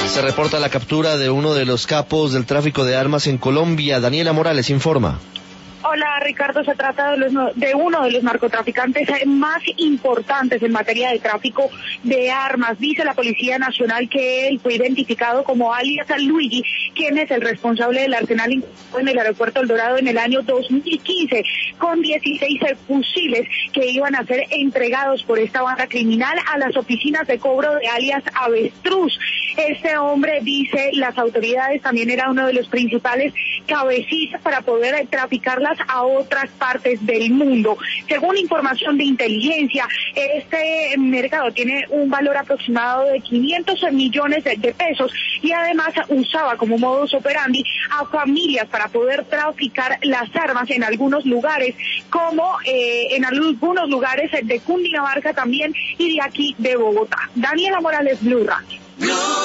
Se reporta la captura de uno de los capos del tráfico de armas en Colombia. Daniela Morales informa. Hola Ricardo, se trata de uno de los narcotraficantes más importantes en materia de tráfico de armas. Dice la Policía Nacional que él fue identificado como alias Luigi, quien es el responsable del arsenal en el aeropuerto El Dorado en el año 2015, con 16 fusiles que iban a ser entregados por esta banda criminal a las oficinas de cobro de alias Avestruz. Este hombre, dice las autoridades, también era uno de los principales cabecillas para poder traficarlas a otras partes del mundo. Según información de inteligencia, este mercado tiene un valor aproximado de 500 millones de pesos y además usaba como modus operandi a familias para poder traficar las armas en algunos lugares, como en algunos lugares de Cundinamarca también y de aquí de Bogotá. Daniela Morales, Blue Radio.